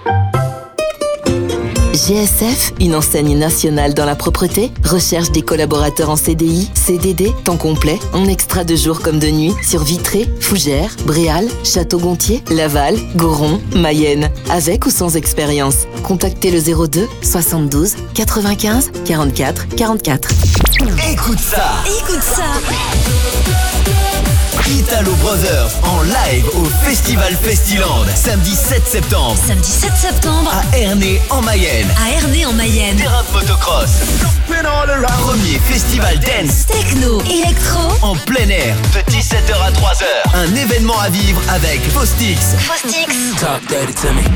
Speaker 4: GSF, une enseigne nationale dans la propreté, recherche des collaborateurs en CDI, CDD, temps complet, en extra de jour comme de nuit, sur Vitré, Fougères, Bréal, Château-Gontier, Laval, Goron, Mayenne, avec ou sans expérience. Contactez le 02 72 95 44 44.
Speaker 5: Écoute ça.
Speaker 25: Écoute ça.
Speaker 5: Italo Brothers en live au Festival Festiland, samedi 7 septembre.
Speaker 25: Samedi 7 septembre.
Speaker 5: À Ernée en Mayenne.
Speaker 25: À Ernée en Mayenne.
Speaker 5: Terrain de motocross. Premier festival dance,
Speaker 25: techno, électro.
Speaker 5: En plein air, de 17h à 3h. Un événement à vivre avec Faustix.
Speaker 4: Talk dirty to me.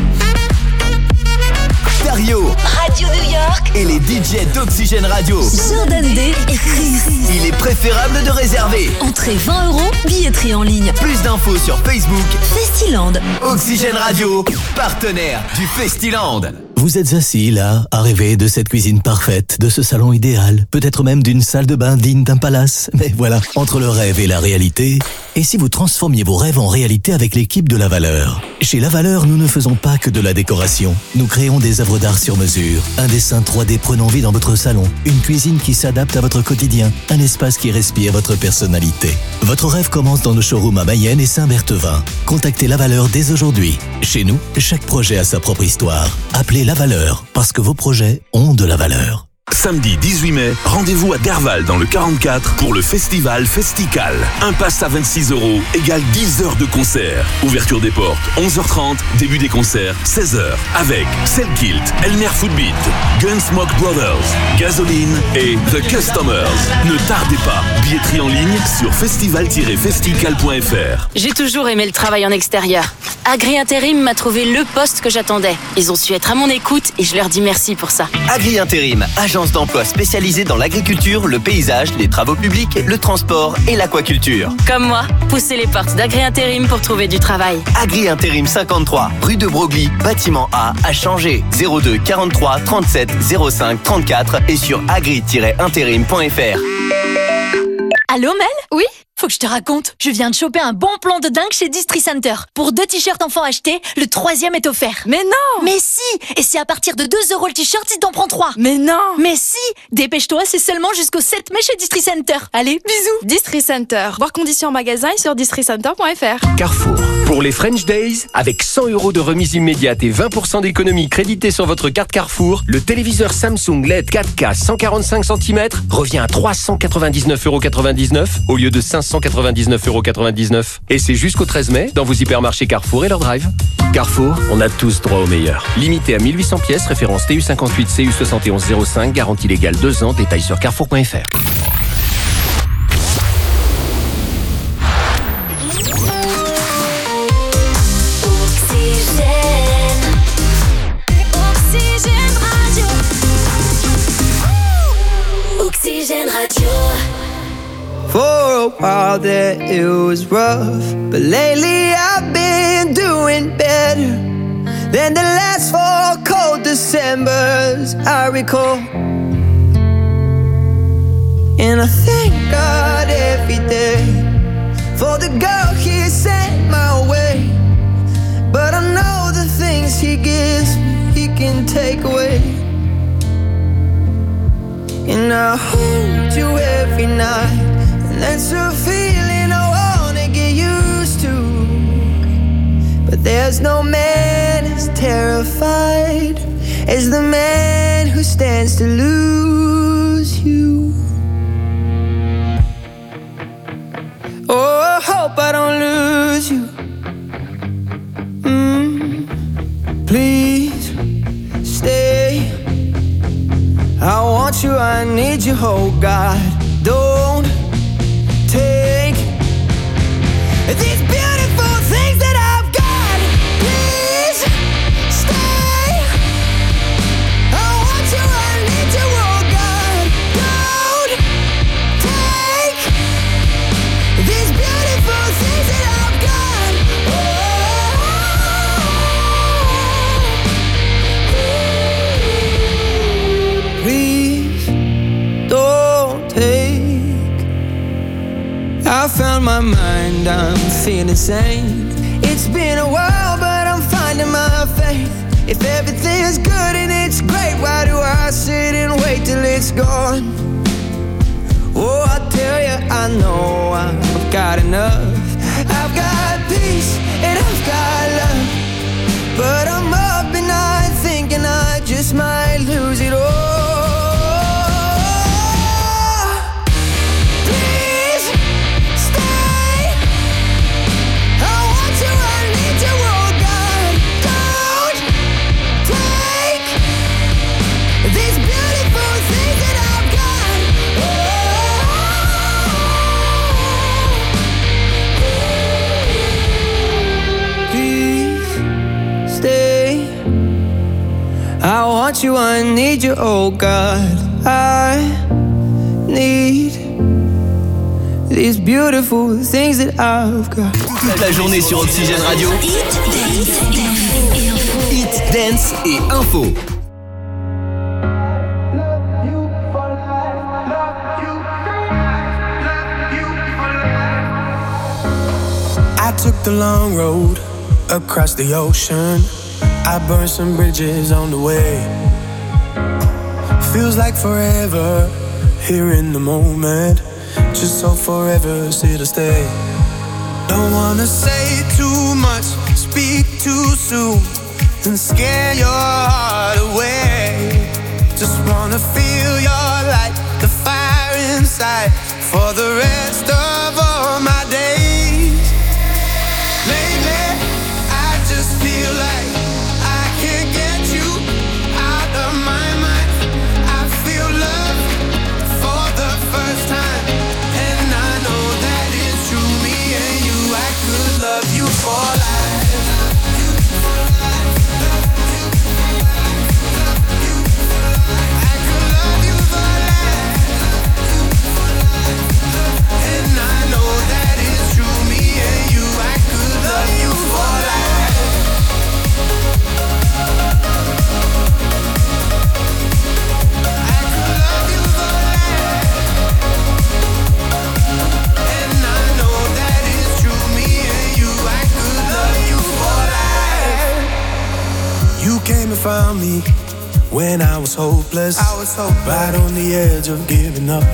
Speaker 5: Dario,
Speaker 25: Radio New York
Speaker 5: et les DJ d'Oxygène Radio.
Speaker 25: Jordan Day et Chris.
Speaker 5: Il est préférable de réserver.
Speaker 25: Entrée 20 €, billetterie en ligne.
Speaker 5: Plus d'infos sur Facebook.
Speaker 25: Festiland.
Speaker 5: Oxygène Radio, partenaire du Festiland.
Speaker 8: Vous êtes assis là, à rêver de cette cuisine parfaite, de ce salon idéal, peut-être même d'une salle de bain digne d'un palace. Mais voilà, entre le rêve et la réalité, et si vous transformiez vos rêves en réalité avec l'équipe de La Valeur? Chez La Valeur, nous ne faisons pas que de la décoration. Nous créons des œuvres d'art sur mesure, un dessin 3D prenant vie dans votre salon, une cuisine qui s'adapte à votre quotidien, un espace qui respire votre personnalité. Votre rêve commence dans nos showrooms à Mayenne et Saint-Berthevin. Contactez La Valeur dès aujourd'hui. Chez nous, chaque projet a sa propre histoire. Appelez La Valeur, parce que vos projets ont de la valeur.
Speaker 9: Samedi 18 mai, rendez-vous à Derval dans le 44 pour le festival Festical. Un pass à 26 € égale 10 heures de concert. Ouverture des portes 11h30, début des concerts 16h avec Selkilt, Elmer Footbeat, Gunsmoke Brothers, Gasoline et The Customers. Ne tardez pas, billetterie en ligne sur festival-festical.fr.
Speaker 10: J'ai toujours aimé le travail en extérieur. Agri Intérim m'a trouvé le poste que j'attendais. Ils ont su être à mon écoute et je leur dis merci pour ça.
Speaker 5: Agri Intérim, agence d'emploi spécialisée dans l'agriculture, le paysage, les travaux publics, le transport et l'aquaculture.
Speaker 10: Comme moi, poussez les portes d'Agri Intérim pour trouver du travail.
Speaker 5: Agri Intérim 53, rue de Broglie, bâtiment A, à Changé, 02 43 37 05 34 et sur agri-intérim.fr.
Speaker 25: Allô Mel? Oui? Faut que je te raconte. Je viens de choper un bon plan de dingue chez Distri Center. Pour 2 t-shirts enfants achetés, le 3e est offert. Mais non! Mais si! Et c'est à partir de 2 € le t-shirt si t'en prends 3. Mais non! Mais si! Dépêche-toi, c'est seulement jusqu'au 7 mai chez Distri Center. Allez, bisous!
Speaker 13: Distri Center. Voir conditions en magasin et sur districenter.fr.
Speaker 19: Carrefour. Pour les French Days, avec 100 € de remise immédiate et 20% d'économie créditée sur votre carte Carrefour, le téléviseur Samsung LED 4K 145 cm revient à 399,99 € au lieu de 599,99 €. Et c'est jusqu'au 13 mai dans vos hypermarchés Carrefour et leur drive. Carrefour, on a tous droit au meilleur. Limité à 1800 pièces, référence TU58 CU7105, garantie légale 2 ans, détails sur carrefour.fr.
Speaker 1: Oxygène Radio.
Speaker 26: For a while there it was rough, but lately I've been doing better than the last 4 cold Decembers I recall. And I thank God every day for the girl He sent my way. But I know the things He gives me He can take away. And I hold you every night, and that's a feeling I wanna get used to. But there's no man as terrified as the man who stands to lose you. Oh, I hope I don't lose you. Please stay. I want you, I need you, oh God. Don't take these beautiful things that I've got. Please stay. I want you, I need you, oh God. Don't take these beautiful things that I've got. Please don't take. I found my mind, I'm feeling sane. It's been a while, but I'm finding my faith. If everything is good and it's great, why do I sit and wait till it's gone? Oh, I tell you, I know I've got enough. I've got peace and I've got love, but I'm up at night thinking I just might lose it all. Please stay. I want you, I need you, oh God. Don't take these beautiful things that I've got. Please stay. I want you, I need you, oh God. I need these beautiful things that I've got.
Speaker 2: Toute la journée sur Oxygène Radio. Hit, dance et info.
Speaker 26: I took the long road across the ocean. I burned some bridges on the way. Feels like forever here in the moment. Just so forever is here to stay. Don't wanna say too much, speak too soon, and scare your heart away. Just wanna feel your light, the fire inside, for the rest of all my days. Lately, I just feel like I can't get you out of my mind. I feel love for the first time, and I know that it's true. Me and you, I could love you for life. I could love you for life, and I know that it's true. Me and you, I could love you for life. I could love you for life, and I know that it's true. Me and you, I could love you for life. You came and found me when I was hopeless. Right on the edge of giving up.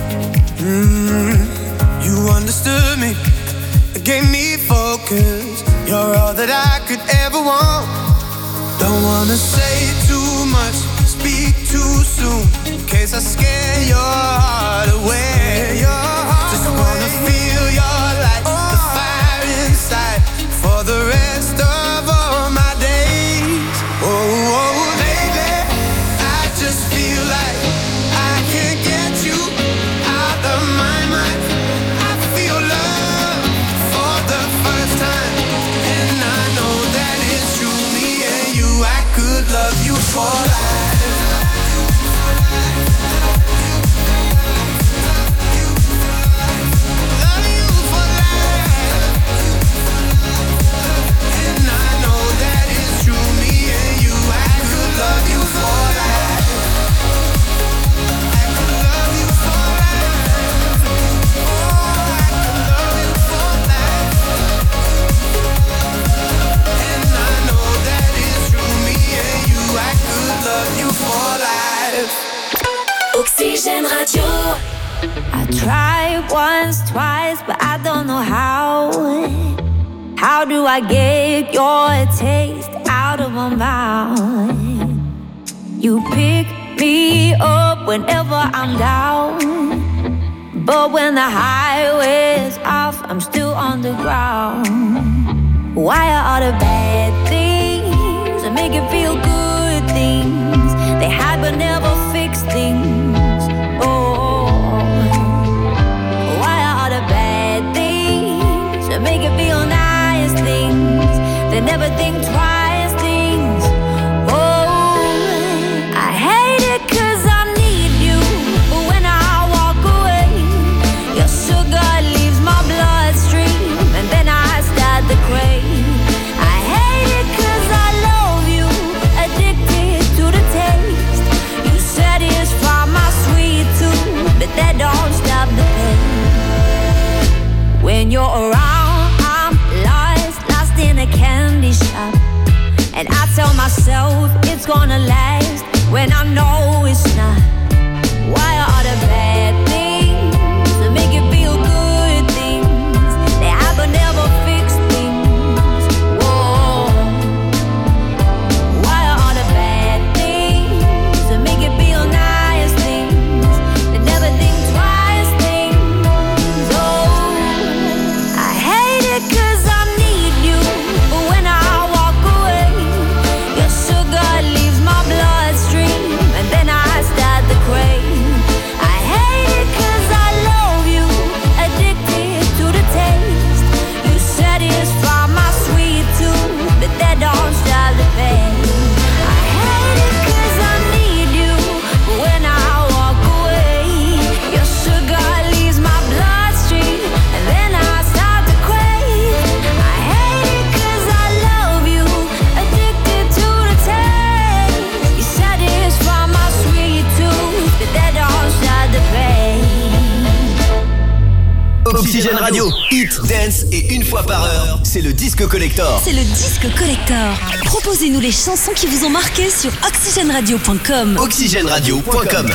Speaker 26: You understood me, gave me focus. You're all that I could ever want. Don't wanna say too much, speak too soon, in case I scare your heart away. Just wanna feel your light, the fire inside, for the rest of all my days. Oh, baby, I just feel like I can't get you out of my mind. I feel love for the first time, and I know that it's true. Me and you, I could love you for life.
Speaker 1: I tried once, twice, but I don't know how. How do I get your taste out of my mouth? You pick me up whenever I'm down, but when the highway's off, I'm still on the ground. Why are all the bad things that make it feel good things? They hide but never fix things. Oh, why are all the bad things that make it feel nice things? They never think twice things. Oh, I hate it 'cause I need you, but when I walk away, your sugar leaves my bloodstream, and then I start to crave. I hate it 'cause I love you, addicted to the taste. You satisfy my sweet tooth, but that don't stop the pain. When you're around, I'm lost in a candy shop, and I tell myself it's gonna last when I know it's not. Why are the bad things that make you feel good things? They have but never fix things. Whoa. Why are all the bad things that make you feel nice things? They never think twice things. Oh, I hate it 'cause I need you, but when I walk away, your sugar leaves my bloodstream, and then I start to crave. I hate it 'cause I love you, addicted to the taste. You satisfy my sweet tooth, but that don't stop the pain. I hate it 'cause I need you, but when I walk away, your sugar leaves my bloodstream, and then I start to crave. I hate it 'cause I love you, addicted to the taste. You satisfy my sweet tooth, but that don't stop the pain.
Speaker 5: Oxygène Radio, hit, dance et une fois par heure, c'est le disque collector.
Speaker 6: C'est le disque collector. Proposez-nous les chansons qui vous ont marqué sur oxygenradio.com.
Speaker 5: Oxygèneradio.com.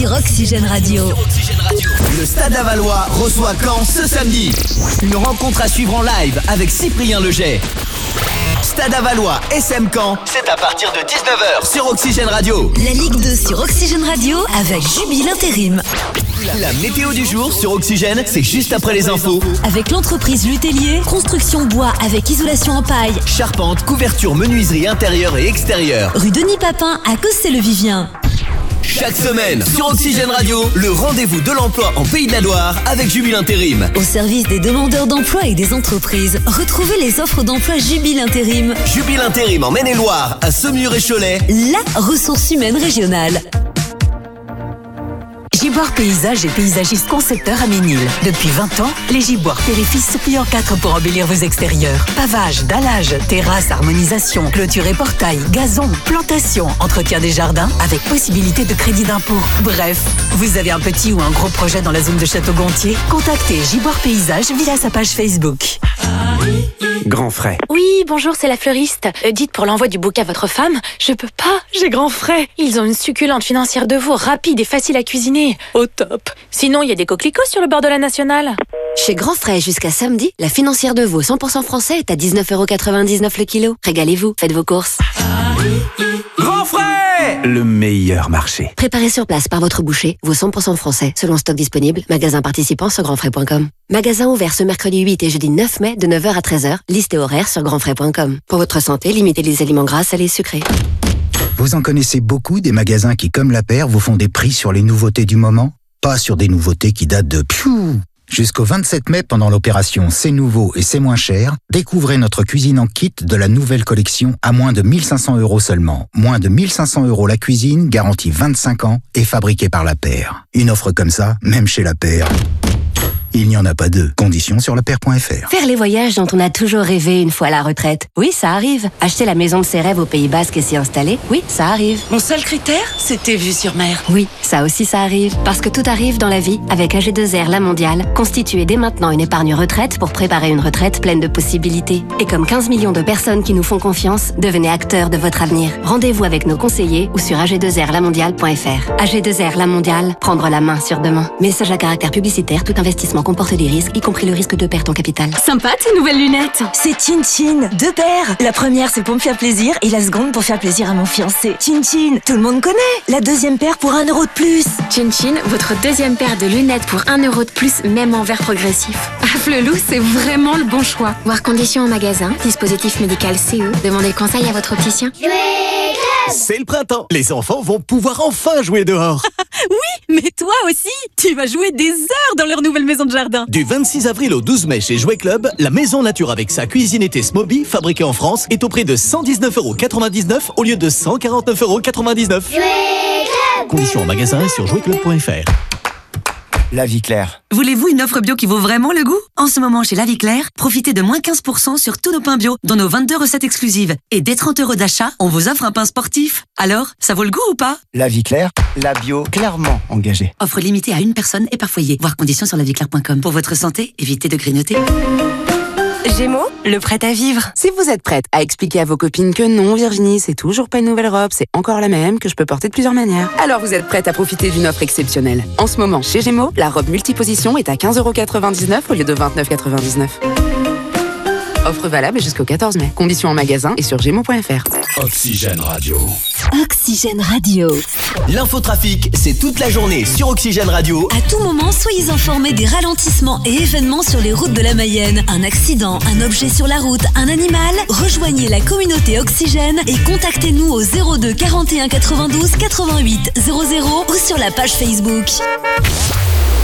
Speaker 6: sur Oxygène Radio.
Speaker 5: Le Stade Lavallois reçoit Caen ce samedi. Une rencontre à suivre en live avec Cyprien Leget. Stade Lavallois SM Caen, c'est à partir de 19h sur Oxygène Radio.
Speaker 6: La Ligue 2 sur Oxygène Radio avec Jubile Intérim.
Speaker 5: La météo du jour sur Oxygène, c'est juste après les infos.
Speaker 6: Avec l'entreprise Lutellier, construction bois avec isolation en paille.
Speaker 5: Charpente, couverture, menuiserie intérieure et extérieure.
Speaker 6: Rue Denis Papin à Cossé-le-Vivien.
Speaker 5: Chaque semaine, sur Oxygène Radio, le rendez-vous de l'emploi en Pays de la Loire avec Jubile Intérim.
Speaker 6: Au service des demandeurs d'emploi et des entreprises, retrouvez les offres d'emploi Jubile Intérim.
Speaker 5: Jubile Intérim en Maine-et-Loire, à Saumur-et-Cholet.
Speaker 6: La ressource humaine régionale.
Speaker 11: Giboire Paysage et paysagiste concepteur à Ménil. Depuis 20 ans, les Giboires Périfis se plient en 4 pour embellir vos extérieurs. Pavage, dallage, terrasse, harmonisation, clôture et portail, gazon, plantation, entretien des jardins avec possibilité de crédit d'impôt. Bref, vous avez un petit ou un gros projet dans la zone de Château-Gontier? Contactez Giboire Paysage via sa page Facebook.
Speaker 19: Grand frais.
Speaker 10: Oui, bonjour, c'est la fleuriste. Dites pour l'envoi du bouquet à votre femme, je peux pas, j'ai grand frais. Ils ont une succulente financière de veau, rapide et facile à cuisiner. Au top. Sinon, il y a des coquelicots sur le bord de la Nationale.
Speaker 12: Chez Grand Frais, jusqu'à samedi, la financière de veau 100% français est à 19,99€ le kilo. Régalez-vous, faites vos courses.
Speaker 19: Grand frais, le meilleur marché.
Speaker 12: Préparé sur place par votre boucher, veau 100% français, selon stock disponible, magasin participant sur grandfrais.com. Magasin ouvert ce mercredi 8 et jeudi 9 mai de 9h à 13h, liste et horaire sur grandfrais.com. Pour votre santé, limitez les aliments gras, salés et sucrés.
Speaker 14: Vous en connaissez beaucoup des magasins qui, comme La Paire, vous font des prix sur les nouveautés du moment? Pas sur des nouveautés qui datent de piou. Jusqu'au 27 mai, pendant l'opération C'est nouveau et c'est moins cher, découvrez notre cuisine en kit de la nouvelle collection à moins de 1500€ seulement. Moins de 1500€ la cuisine, garantie 25 ans et fabriquée par La Paire. Une offre comme ça, même chez La Paire, il n'y en a pas deux. Conditions sur lapaire.fr.
Speaker 12: Faire les voyages dont on a toujours rêvé une fois à la retraite. Oui, ça arrive. Acheter la maison de ses rêves au Pays Basque et s'y installer. Oui, ça arrive.
Speaker 11: Mon seul critère, c'était vue sur mer.
Speaker 12: Oui, ça aussi ça arrive. Parce que tout arrive dans la vie avec AG2R La Mondiale. Constituez dès maintenant une épargne retraite pour préparer une retraite pleine de possibilités. Et comme 15 millions de personnes qui nous font confiance, devenez acteurs de votre avenir. Rendez-vous avec nos conseillers ou sur ag2rlamondiale.fr. AG2R La Mondiale, prendre la main sur demain. Message à caractère publicitaire, tout investissement comporte des risques, y compris le risque de perte en capital.
Speaker 11: Sympa tes nouvelles lunettes.
Speaker 15: C'est Chin Chin, 2 paires. La première c'est pour me faire plaisir et la seconde pour faire plaisir à mon fiancé. Chin Chin, tout le monde connaît. La deuxième paire pour 1€ de plus.
Speaker 10: Chin Chin, votre deuxième paire de lunettes pour 1€ de plus, même en verre progressif.
Speaker 11: Ah, Flelou, c'est vraiment le bon choix.
Speaker 10: Voir conditions en magasin, dispositif médical CE. Demandez conseil à votre opticien.
Speaker 5: C'est le printemps. Les enfants vont pouvoir enfin jouer dehors.
Speaker 23: Oui, mais toi aussi, tu vas jouer des heures dans leur nouvelle maison de jardin.
Speaker 5: Du 26 avril au 12 mai chez Jouet Club, la maison nature avec sa cuisine été Smoby, fabriquée en France, est au prix de 119,99€ au lieu de 149,99€. Conditions en magasin et sur jouetclub.fr.
Speaker 16: La Vie Claire.
Speaker 15: Voulez-vous une offre bio qui vaut vraiment le goût? En ce moment, chez La Vie Claire, profitez de moins 15% sur tous nos pains bio, dont nos 22 recettes exclusives. Et dès 30€ d'achat, on vous offre un pain sportif. Alors, ça vaut le goût ou pas?
Speaker 16: La Vie Claire, la bio clairement engagée.
Speaker 15: Offre limitée à une personne et par foyer. Voir conditions sur laviclaire.com. Pour votre santé, évitez de grignoter.
Speaker 17: Gémeaux, le prêt à vivre. Si vous êtes prête à expliquer à vos copines que non, Virginie, c'est toujours pas une nouvelle robe, c'est encore la même, que je peux porter de plusieurs manières, alors vous êtes prête à profiter d'une offre exceptionnelle. En ce moment, chez Gémeaux, la robe multiposition est à 15,99€ au lieu de 29,99€. Offre valable jusqu'au 14 mai. Conditions en magasin et sur gémeaux.fr.
Speaker 9: Oxygène Radio.
Speaker 6: Oxygène Radio.
Speaker 5: L'infotrafic, c'est toute la journée sur Oxygène Radio.
Speaker 6: À tout moment, soyez informés des ralentissements et événements sur les routes de la Mayenne. Un accident, un objet sur la route, un animal. Rejoignez la communauté Oxygène et contactez-nous au 02 41 92 88 00 ou sur la page Facebook.